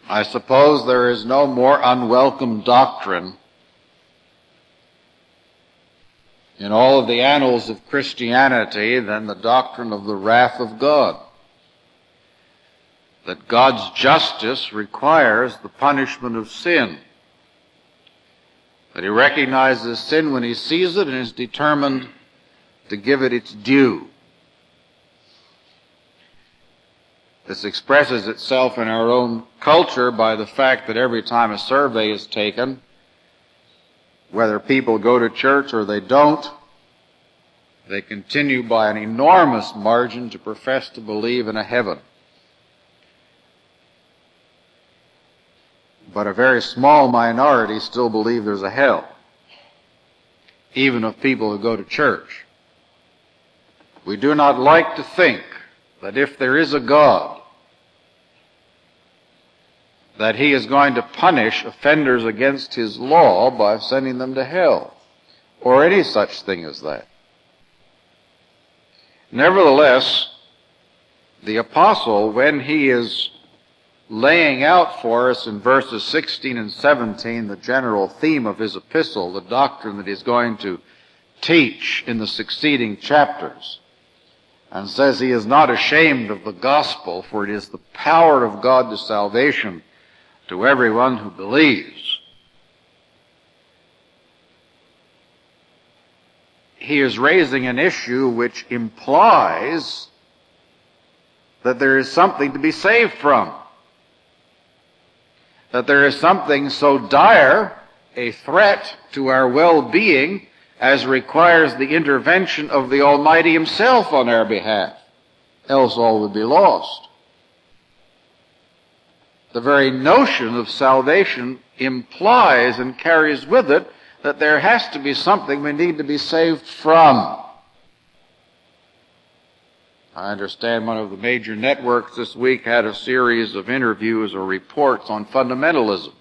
I suppose there is no more unwelcome doctrine in all of the annals of Christianity than the doctrine of the wrath of God. That God's justice requires the punishment of sin. That He recognizes sin when He sees it and is determined to give it its due. This expresses itself in our own culture by the fact that every time a survey is taken, whether people go to church or they don't, they continue by an enormous margin to profess to believe in a heaven. But a very small minority still believe there's a hell, even of people who go to church. We do not like to think that if there is a God, that He is going to punish offenders against His law by sending them to hell, or any such thing as that. Nevertheless, the apostle, when he is laying out for us in verses 16 and 17 the general theme of his epistle, the doctrine that he's going to teach in the succeeding chapters, and says he is not ashamed of the gospel, for it is the power of God to salvation to everyone who believes. He is raising an issue which implies that there is something to be saved from. That there is something so dire a threat to our well-being as requires the intervention of the Almighty Himself on our behalf. Else all would be lost. The very notion of salvation implies and carries with it that there has to be something we need to be saved from. I understand one of the major networks this week had a series of interviews or reports on fundamentalism.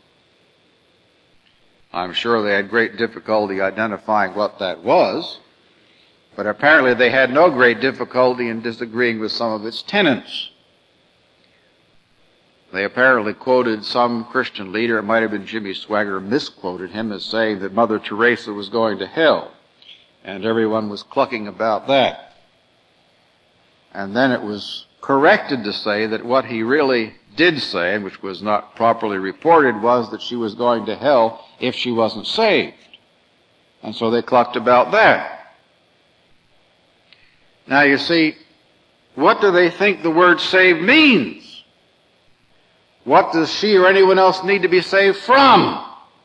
I'm sure they had great difficulty identifying what that was, but apparently they had no great difficulty in disagreeing with some of its tenets. They apparently quoted some Christian leader, it might have been Jimmy Swaggart, misquoted him as saying that Mother Teresa was going to hell, and everyone was clucking about that. And then it was corrected to say that what he really did say, and which was not properly reported, was that she was going to hell if she wasn't saved. And so they clucked about that. Now you see, what do they think the word saved means? What does she or anyone else need to be saved from?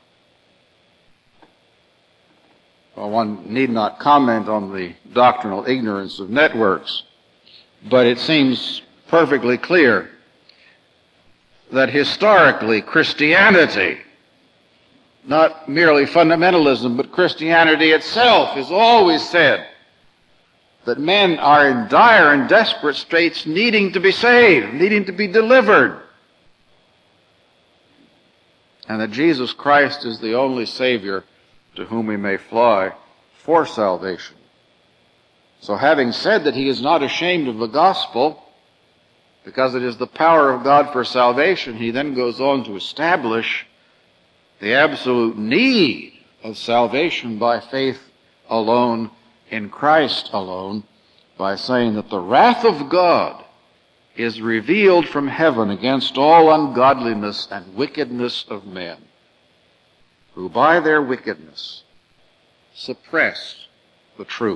Well, one need not comment on the doctrinal ignorance of networks, but it seems perfectly clear that historically Christianity, not merely fundamentalism, but Christianity itself, has always said that men are in dire and desperate straits needing to be saved, needing to be delivered, and that Jesus Christ is the only Savior to whom we may fly for salvation. So having said that he is not ashamed of the gospel, because it is the power of God for salvation, he then goes on to establish the absolute need of salvation by faith alone, in Christ alone, by saying that the wrath of God is revealed from heaven against all ungodliness and wickedness of men, who by their wickedness suppress the truth.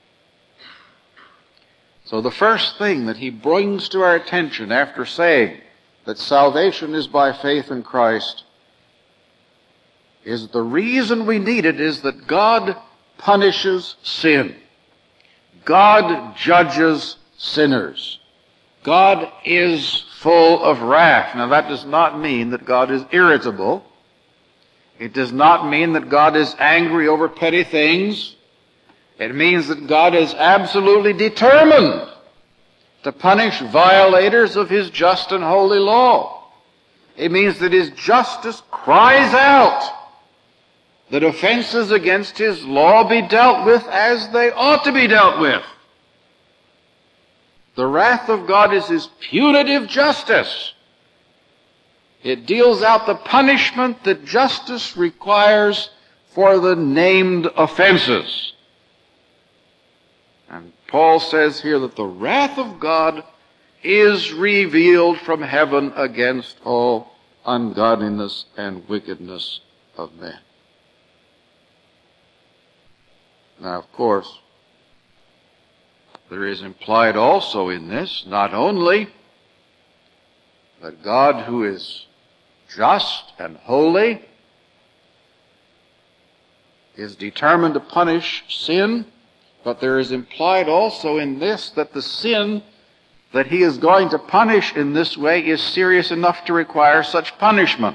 So the first thing that he brings to our attention after saying that salvation is by faith in Christ is that the reason we need it is that God punishes sin. God judges sinners. God is full of wrath. Now that does not mean that God is irritable. It does not mean that God is angry over petty things. It means that God is absolutely determined to punish violators of His just and holy law. It means that His justice cries out that offenses against His law be dealt with as they ought to be dealt with. The wrath of God is His punitive justice. It deals out the punishment that justice requires for the named offenses. And Paul says here that the wrath of God is revealed from heaven against all ungodliness and wickedness of men. Now, of course, there is implied also in this not only that God, who is just and holy, is determined to punish sin, but there is implied also in this that the sin that he is going to punish in this way is serious enough to require such punishment.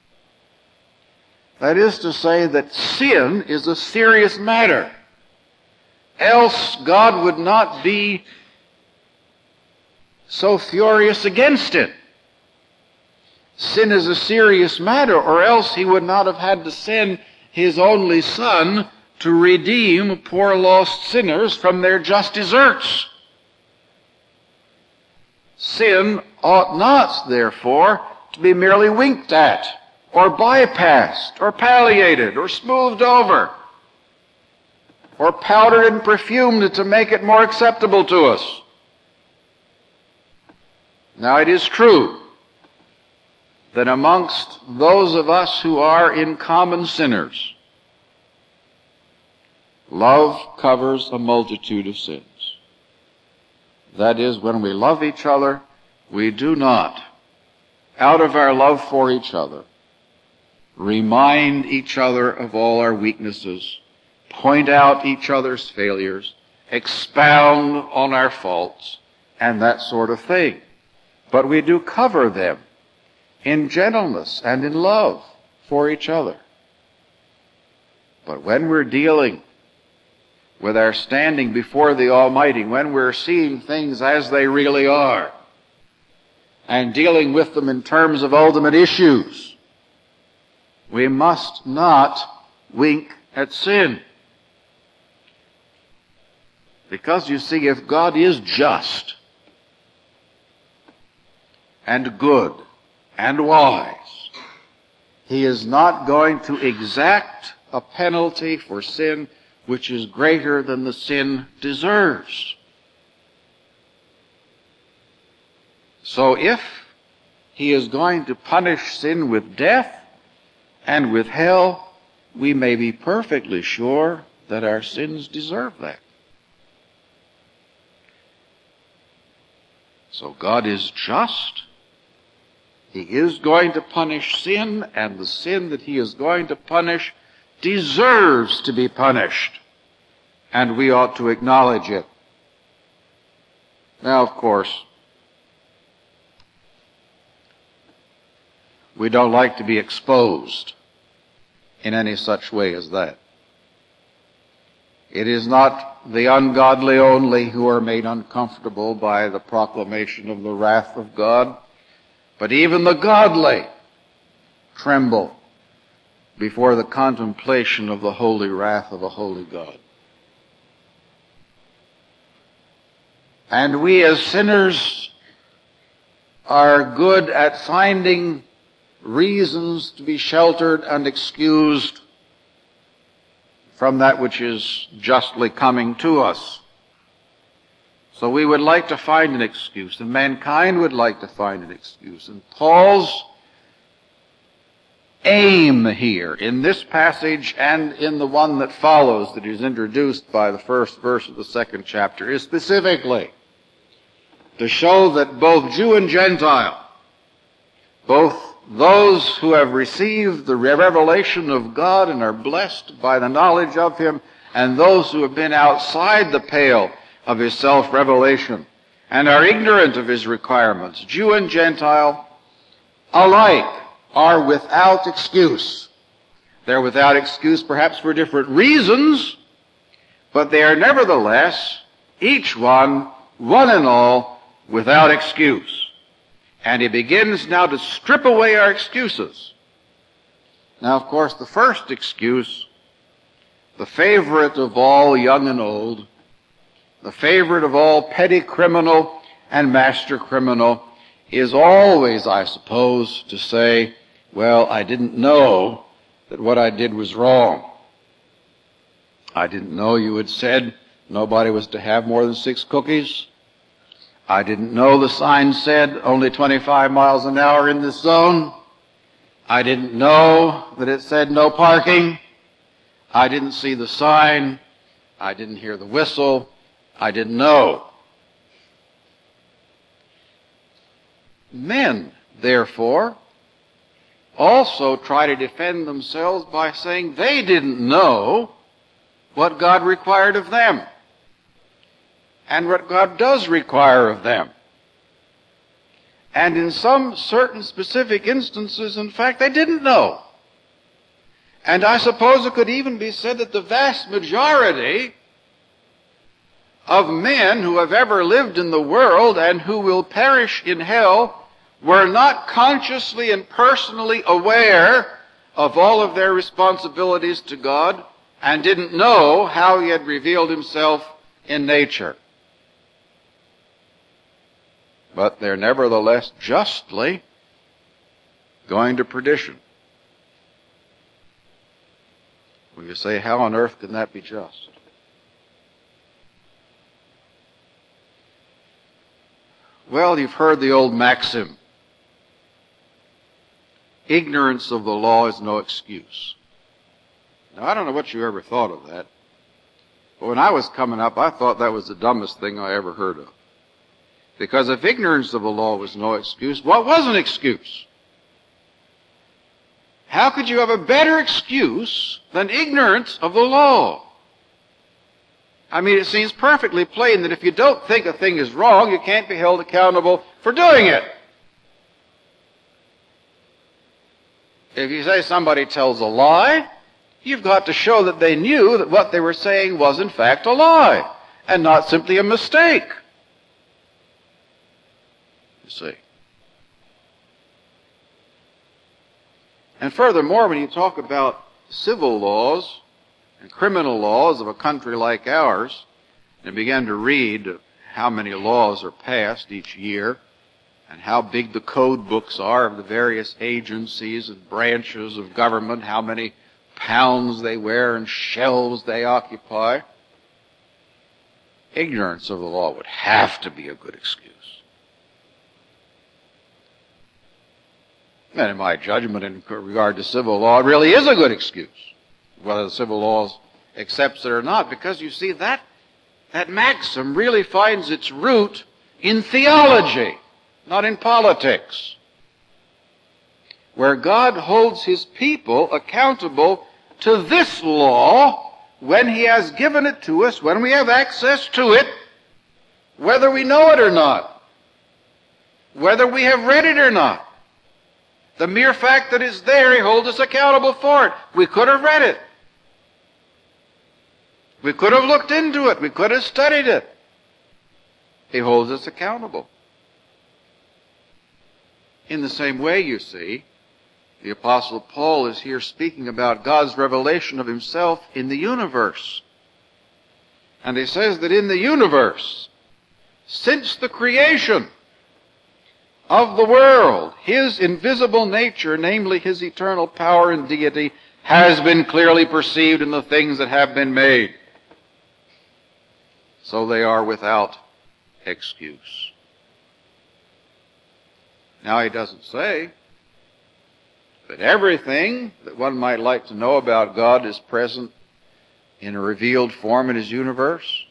That is to say that sin is a serious matter. Else God would not be so furious against it. Sin is a serious matter, or else he would not have had to send his only Son to redeem poor lost sinners from their just deserts. Sin ought not, therefore, to be merely winked at, or bypassed, or palliated, or smoothed over, or powdered and perfumed to make it more acceptable to us. Now, it is true that amongst those of us who are in common sinners, love covers a multitude of sins. That is, when we love each other, we do not, out of our love for each other, remind each other of all our weaknesses, point out each other's failures, expound on our faults, and that sort of thing. But we do cover them in gentleness and in love for each other. But when we're dealing with our standing before the Almighty, when we're seeing things as they really are, and dealing with them in terms of ultimate issues, we must not wink at sin. Because, you see, if God is just and good and wise, he is not going to exact a penalty for sin which is greater than the sin deserves. So if he is going to punish sin with death and with hell, we may be perfectly sure that our sins deserve that. So God is just. He is going to punish sin, and the sin that he is going to punish deserves to be punished, and we ought to acknowledge it. Now, of course, we don't like to be exposed in any such way as that. It is not the ungodly only who are made uncomfortable by the proclamation of the wrath of God, but even the godly tremble before the contemplation of the holy wrath of a holy God. And we as sinners are good at finding reasons to be sheltered and excused from that which is justly coming to us. So we would like to find an excuse, and mankind would like to find an excuse. And Paul's aim here in this passage and in the one that follows, that is introduced by the first verse of the second chapter, is specifically to show that both Jew and Gentile, both those who have received the revelation of God and are blessed by the knowledge of him, and those who have been outside the pale of his self-revelation and are ignorant of his requirements, Jew and Gentile alike are without excuse. They're without excuse perhaps for different reasons, but they are nevertheless, each one and all, without excuse. And he begins now to strip away our excuses. Now, of course, the first excuse, the favorite of all young and old, the favorite of all petty criminal and master criminal, is always, I suppose, to say, well, I didn't know that what I did was wrong. I didn't know you had said nobody was to have more than 6 cookies. I didn't know the sign said only 25 miles an hour in this zone. I didn't know that it said no parking. I didn't see the sign. I didn't hear the whistle. I didn't know. Men, therefore, also try to defend themselves by saying they didn't know what God required of them and what God does require of them. And in some certain specific instances, in fact, they didn't know. And I suppose it could even be said that the vast majority of men who have ever lived in the world and who will perish in hell were not consciously and personally aware of all of their responsibilities to God and didn't know how He had revealed Himself in nature. But they're nevertheless justly going to perdition. Well, you say, how on earth can that be just? Well, you've heard the old maxim, ignorance of the law is no excuse. Now, I don't know what you ever thought of that, but when I was coming up, I thought that was the dumbest thing I ever heard of. Because if ignorance of the law was no excuse, what was an excuse? How could you have a better excuse than ignorance of the law? I mean, it seems perfectly plain that if you don't think a thing is wrong, you can't be held accountable for doing it. If you say somebody tells a lie, you've got to show that they knew that what they were saying was in fact a lie, and not simply a mistake. You see. And furthermore, when you talk about civil laws and criminal laws of a country like ours, and begin to read how many laws are passed each year, and how big the code books are of the various agencies and branches of government, how many pounds they wear and shelves they occupy, ignorance of the law would have to be a good excuse. And in my judgment, in regard to civil law, it really is a good excuse, whether the civil laws accepts it or not, because you see, that maxim really finds its root in theology, not in politics, where God holds His people accountable to this law when He has given it to us, when we have access to it, whether we know it or not, whether we have read it or not. The mere fact that it's there, He holds us accountable for it. We could have read it. We could have looked into it. We could have studied it. He holds us accountable. In the same way, you see, the Apostle Paul is here speaking about God's revelation of Himself in the universe. And he says that in the universe, since the creation of the world, His invisible nature, namely His eternal power and deity, has been clearly perceived in the things that have been made. So they are without excuse. Now, he doesn't say that everything that one might like to know about God is present in a revealed form in His universe.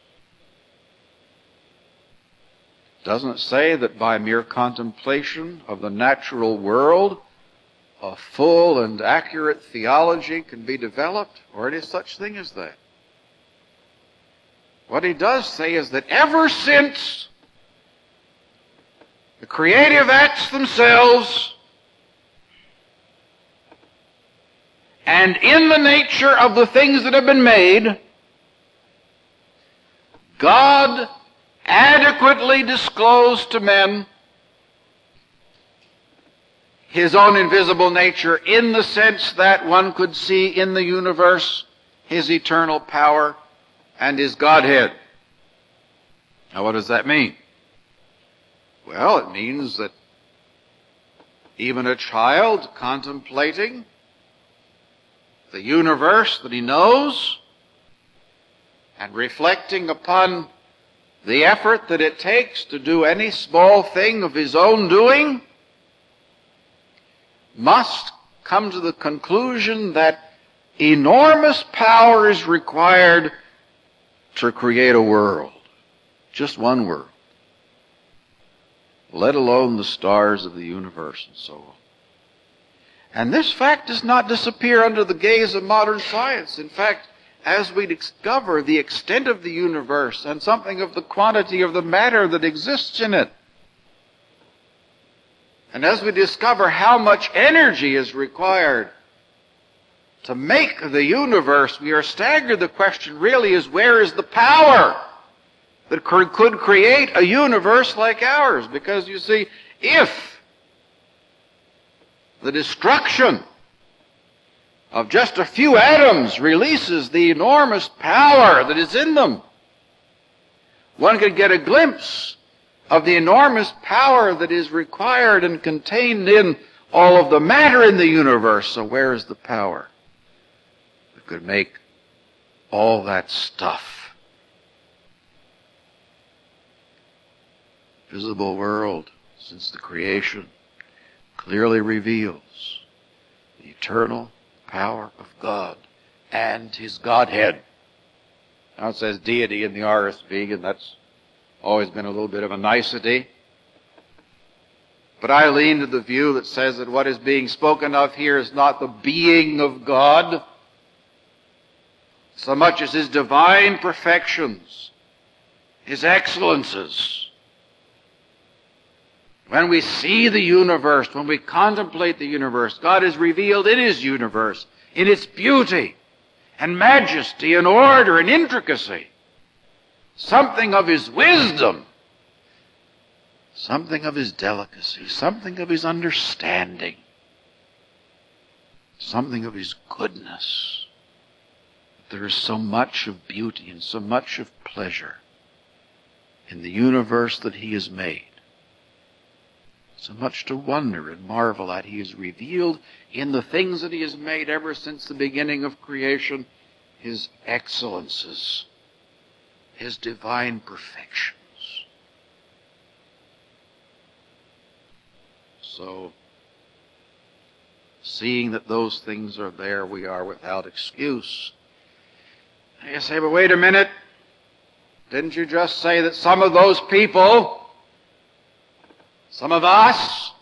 Doesn't say that by mere contemplation of the natural world, a full and accurate theology can be developed, or any such thing as that. What he does say is that ever since the creative acts themselves and in the nature of the things that have been made, God adequately disclosed to men His own invisible nature, in the sense that one could see in the universe His eternal power and His Godhead. Now, what does that mean? Well, it means that Even a child contemplating the universe that he knows and reflecting upon the effort that it takes to do any small thing of his own doing must come to the conclusion that enormous power is required to create a world, just one world, let alone the stars of the universe and so on. And this fact does not disappear under the gaze of modern science. In fact, as we discover the extent of the universe and something of the quantity of the matter that exists in it, and as we discover how much energy is required to make the universe, we are staggered. The question really is, where is the power that could create a universe like ours? Because you see, if the destruction of just a few atoms releases the enormous power that is in them, one could get a glimpse of the enormous power that is required and contained in all of the matter in the universe. So where is the power that could make all that stuff? Visible world, since the creation, clearly reveals the eternal power of God and His Godhead. Now it says deity in the RSV, and that's always been a little bit of a nicety. But I lean to the view that says that what is being spoken of here is not the being of God, so much as His divine perfections, His excellences. When we see the universe, when we contemplate the universe, God is revealed in His universe, in its beauty and majesty and order and intricacy. Something of His wisdom, something of His delicacy, something of His understanding, something of His goodness. There is so much of beauty and so much of pleasure in the universe that He has made. So much to wonder and marvel at. He is revealed in the things that He has made ever since the beginning of creation, His excellences, His divine perfections. So, seeing that those things are there, we are without excuse. You say, but wait a minute. Didn't you just say that some of those people, some of us,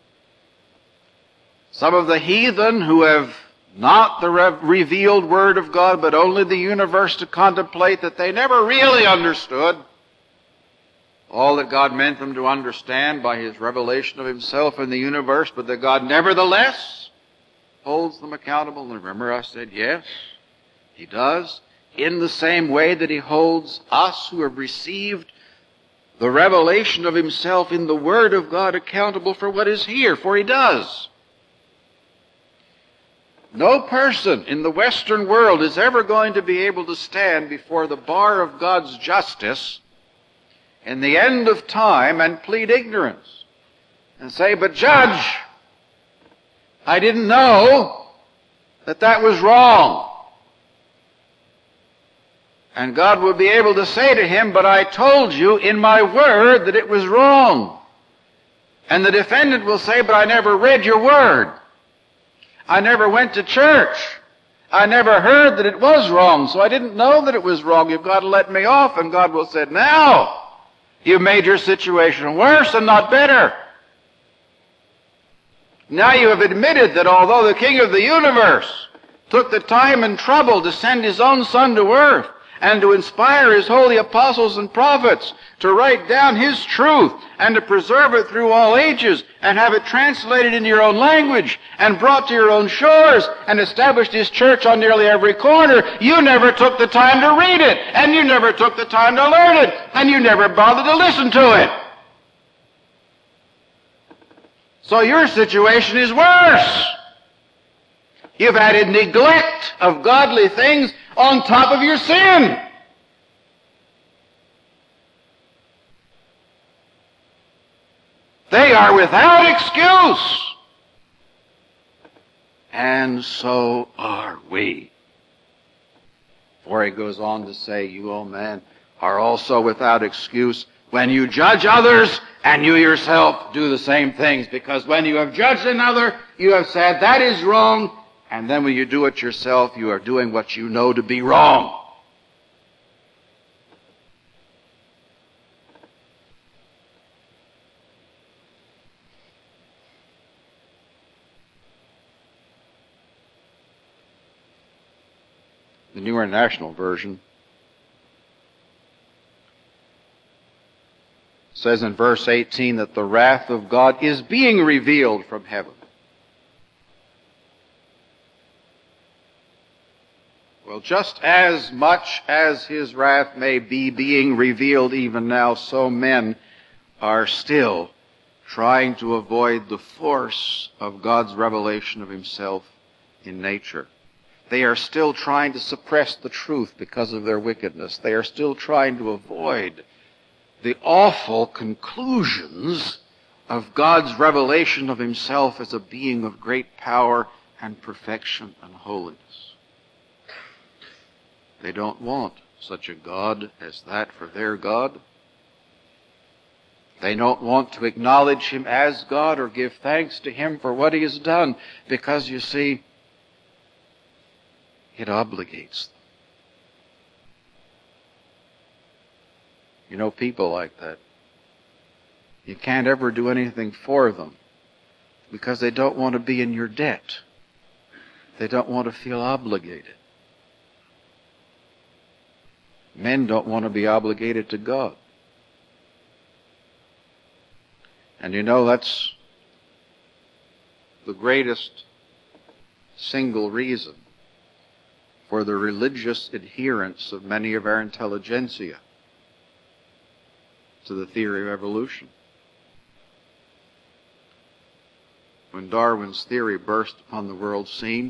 some of the heathen who have not the revealed Word of God, but only the universe to contemplate, that they never really understood all that God meant them to understand by His revelation of Himself in the universe, but that God nevertheless holds them accountable? And remember I said, yes, He does, in the same way that He holds us who have received the revelation of Himself in the Word of God accountable for what is here, for He does. No person in the Western world is ever going to be able to stand before the bar of God's justice in the end of time and plead ignorance and say, but Judge, I didn't know that that was wrong. And God will be able to say to him, but I told you in my word that it was wrong. And the defendant will say, but I never read your word. I never went to church. I never heard that it was wrong, so I didn't know that it was wrong. You've got to let me off. And God will say, now you've made your situation worse and not better. Now you have admitted that although the King of the universe took the time and trouble to send His own Son to earth and to inspire His holy apostles and prophets to write down His truth and to preserve it through all ages and have it translated into your own language and brought to your own shores and established His church on nearly every corner, you never took the time to read it, and you never took the time to learn it, and you never bothered to listen to it. So your situation is worse. You've added neglect of godly things on top of your sin. They are without excuse. and so are we. For he goes on to say, you, O man, are also without excuse when you judge others and you yourself do the same things. Because when you have judged another, you have said, that is wrong. And then when you do it yourself, you are doing what you know to be wrong. The New International Version says in verse 18 that the wrath of God is being revealed from heaven. Well, just as much as his wrath may be being revealed even now, so men are still trying to avoid the force of God's revelation of himself in nature. They are still trying to suppress the truth because of their wickedness. They are still trying to avoid the awful conclusions of God's revelation of himself as a being of great power and perfection and holiness. They don't want such a God as that for their God. They don't want to acknowledge him as God or give thanks to him for what he has done, because, you see, it obligates them. You know people like that. You can't ever do anything for them because they don't want to be in your debt. They don't want to feel obligated. Men don't want to be obligated to God. And you know, that's the greatest single reason for the religious adherence of many of our intelligentsia to the theory of evolution. When Darwin's theory burst upon the world scene,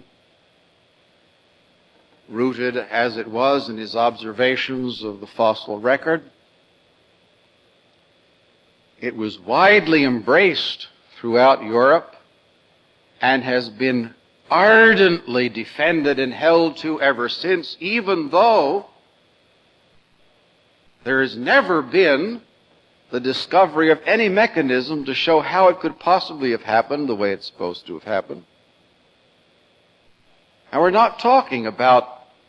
rooted as it was in his observations of the fossil record, it was widely embraced throughout Europe and has been ardently defended and held to ever since, even though there has never been the discovery of any mechanism to show how it could possibly have happened the way it's supposed to have happened. Now, we're not talking about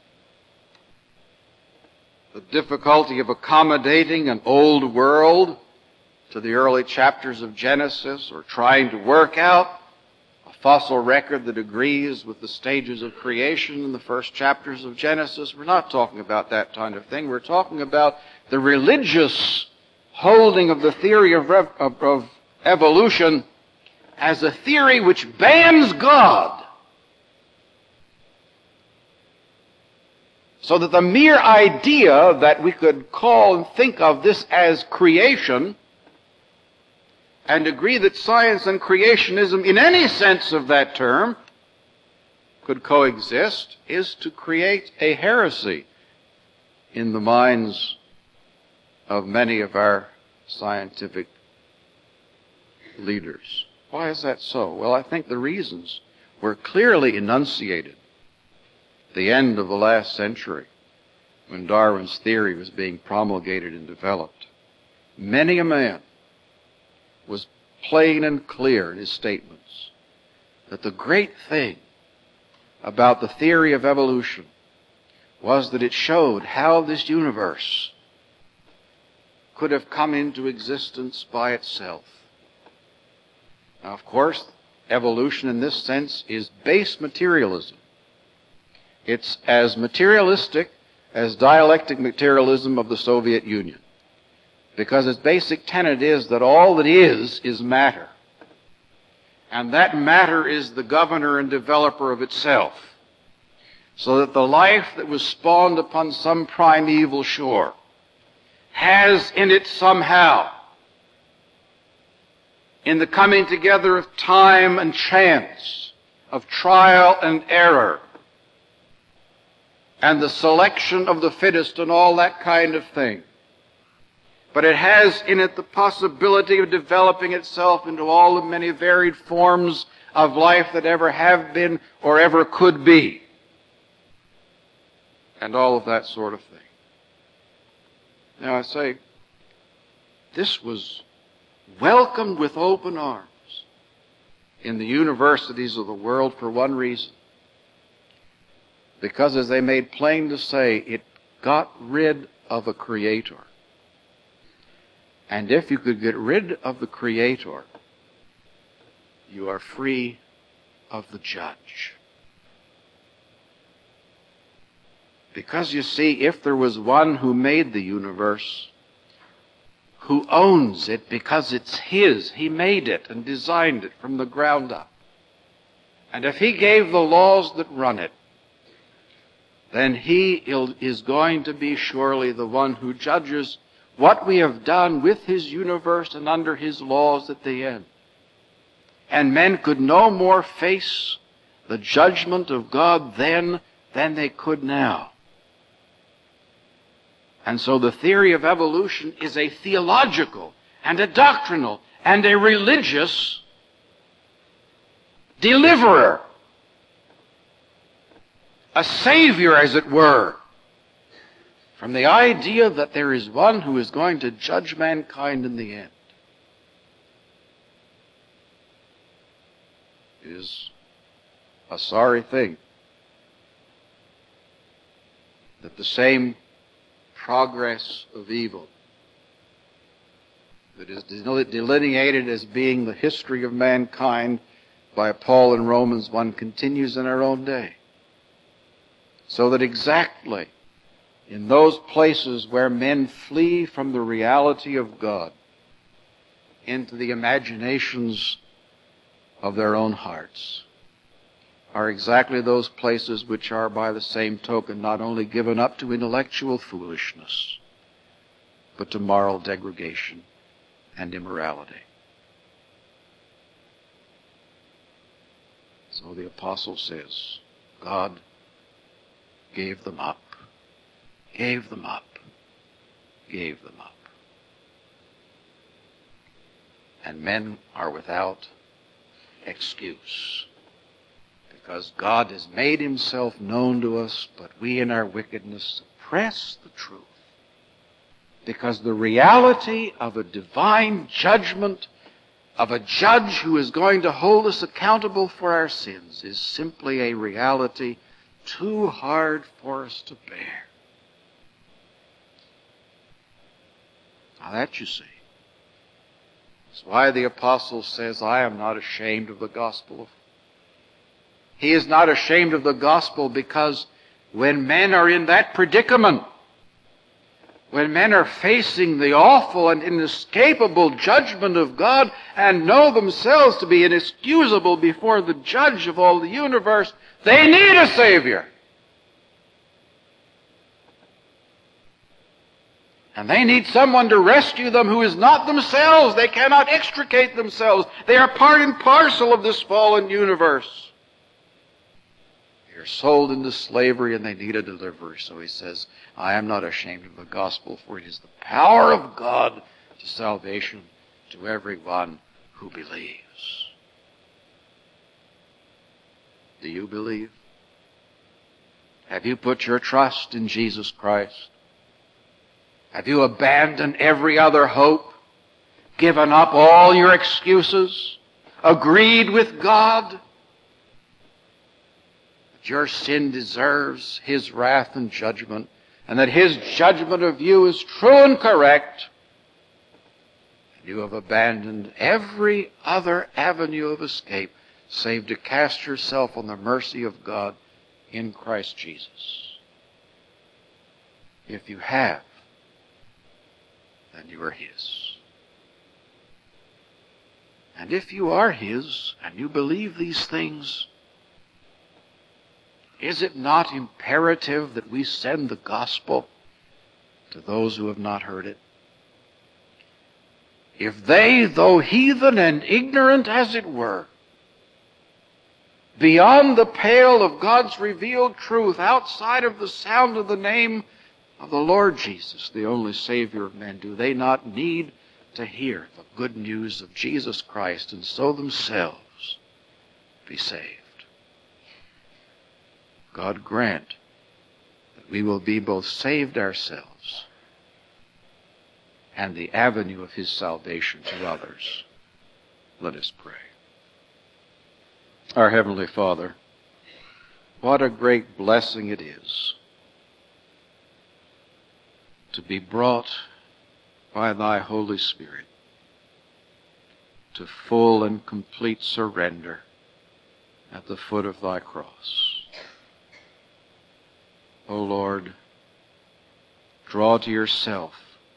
the difficulty of accommodating an old world to the early chapters of Genesis, or trying to work out a fossil record that agrees with the stages of creation in the first chapters of Genesis. We're not talking about that kind of thing. We're talking about the religious holding of the theory of evolution as a theory which bans God, so that the mere idea that we could call and think of this as creation and agree that science and creationism, in any sense of that term, could coexist, is to create a heresy in the minds of many of our scientific leaders. Why is that so? Well, I think the reasons were clearly enunciated at the end of the last century, when Darwin's theory was being promulgated and developed. Many a man was plain and clear in his statements that the great thing about the theory of evolution was that it showed how this universe could have come into existence by itself. Now, of course, evolution in this sense is base materialism. It's as materialistic as dialectic materialism of the Soviet Union, because its basic tenet is that all that is matter, and that matter is the governor and developer of itself, so that the life that was spawned upon some primeval shore has in it somehow, in the coming together of time and chance, of trial and error, and the selection of the fittest and all that kind of thing, but it has in it the possibility of developing itself into all the many varied forms of life that ever have been or ever could be. And all of that sort of thing. Now I say, this was welcomed with open arms in the universities of the world for one reason. Because, as they made plain to say, it got rid of a creator. And if you could get rid of the creator, you are free of the judge. Because, you see, if there was one who made the universe, who owns it because it's his, he made it and designed it from the ground up, and if he gave the laws that run it, then he is going to be surely the one who judges what we have done with his universe and under his laws at the end. And men could no more face the judgment of God then than they could now. And so the theory of evolution is a theological and a doctrinal and a religious deliverer. A savior, as it were, from the idea that there is one who is going to judge mankind in the end. It is a sorry thing that the same progress of evil that is delineated as being the history of mankind by Paul in Romans 1 continues in our own day. So that exactly in those places where men flee from the reality of God into the imaginations of their own hearts are exactly those places which are by the same token not only given up to intellectual foolishness, but to moral degradation and immorality. So the apostle says, God gave them up, gave them up, gave them up. And men are without excuse, because God has made himself known to us, but we in our wickedness suppress the truth. Because the reality of a divine judgment, of a judge who is going to hold us accountable for our sins, is simply a reality too hard for us to bear. Now that, you see, is why the apostle says, I am not ashamed of the gospel. He is not ashamed of the gospel because when men are in that predicament, when men are facing the awful and inescapable judgment of God and know themselves to be inexcusable before the judge of all the universe, they need a Savior. And they need someone to rescue them who is not themselves. They cannot extricate themselves. They are part and parcel of this fallen universe. They are sold into slavery and they need a deliverer. So he says, I am not ashamed of the gospel, for it is the power of God to salvation to everyone who believes. Do you believe? Have you put your trust in Jesus Christ? Have you abandoned every other hope, given up all your excuses, agreed with God that your sin deserves his wrath and judgment, and that his judgment of you is true and correct, and you have abandoned every other avenue of escape save to cast yourself on the mercy of God in Christ Jesus? If you have, then you are his. And if you are his, and you believe these things, is it not imperative that we send the gospel to those who have not heard it? If they, though heathen and ignorant as it were, beyond the pale of God's revealed truth, outside of the sound of the name of the Lord Jesus, the only Savior of men, do they not need to hear the good news of Jesus Christ, and so themselves be saved. God grant that we will be both saved ourselves and the avenue of his salvation to others. Let us pray. Our Heavenly Father, what a great blessing it is to be brought by thy Holy Spirit to full and complete surrender at the foot of thy cross. O Lord, draw to yourself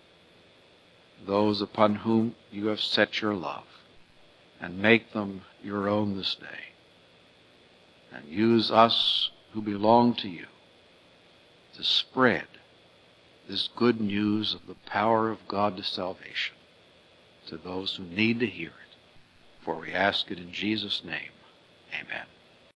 those upon whom you have set your love, and make them your own this day. And use us who belong to you to spread this good news of the power of God to salvation to those who need to hear it. For we ask it in Jesus' name. Amen.